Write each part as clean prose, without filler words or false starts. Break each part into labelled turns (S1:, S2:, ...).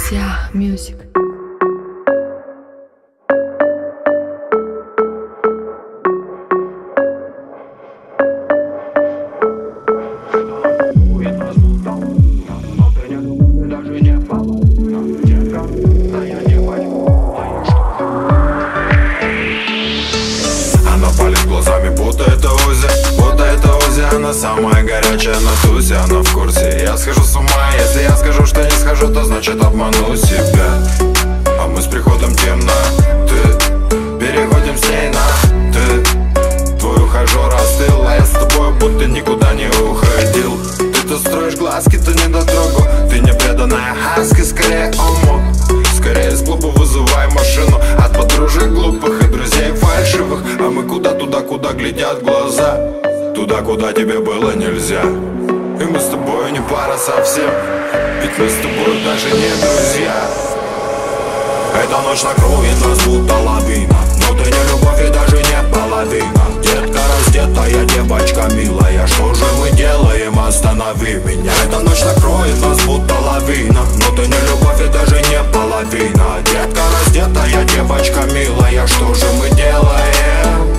S1: Yeah, music.
S2: Она палит глазами, будто это Узи, она самая горячая на тусе, она в курсе. Я схожу с ума, если я скажу, что не схожу, то значит обману себя. А мы с приходом темноты переходим с ней на ты. Твой ухажер остыл, а я с тобой будто никуда не уходил. Ты-то строишь глазки, ты не дотрогу, ты не преданная хаски, скорее омут. Скорее с клуба вызывай машину от подружек глупых и друзей фальшивых. А мы туда, куда глядят глаза, туда, куда тебе было нельзя. И мы с тобой не пара совсем, ведь мы с тобой даже не друзья. Эта ночь накроет нас будто лавина, но ты не любовь и даже не половина. Детка раздетая, девочка милая, что же мы делаем, останови меня. Эта ночь накроет нас будто лавина, но ты не любовь и даже не половина. Детка раздетая, девочка милая, что же мы делаем?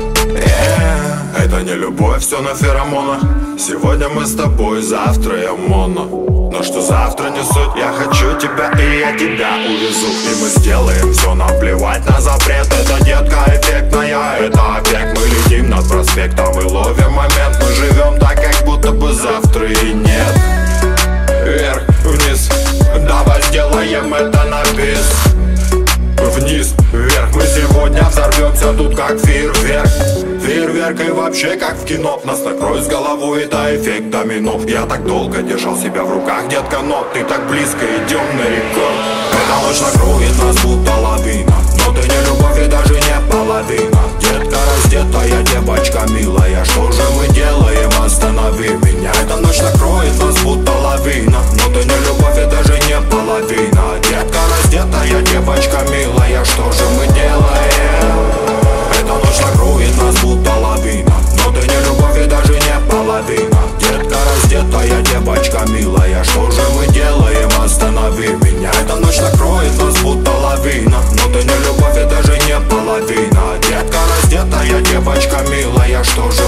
S2: Это не любовь, все на феромонах. Сегодня мы с тобой, завтра я моно. Но что завтра не суть, я хочу тебя и я тебя увезу. И мы сделаем все, нам плевать на запрет. Это детка эффектная, это опять мы летим над проспектом и ловим момент. Мы живем так, как будто бы завтра и нет. Вверх, вниз, давай сделаем это на бис. Вниз, вверх, мы сегодня взорвемся тут как фейерверк. Фейерверк и вообще как в кино. Нас накроет с головой, это эффект домино. Я так долго держал себя в руках, детка, но ты так близко, идем на рекорд. Эта ночь накроет нас будто лавина, но ты не любовь и даже не половина. Детка раздетая, девочка милая, что же мы делаем, останови меня. Эта ночь накроет нас будто лавина, но ты не любовь и даже не половина. Детка раздетая, девочка милая, что же мы делаем? Эта ночь накроет нас будто лавина, но ты не любовь и даже не половина. Детка раздетая, девочка милая, что же мы делаем, останови меня. Эта ночь накроет нас будто лавина, но ты не любовь и даже не половина. Детка раздетая, девочка милая, что же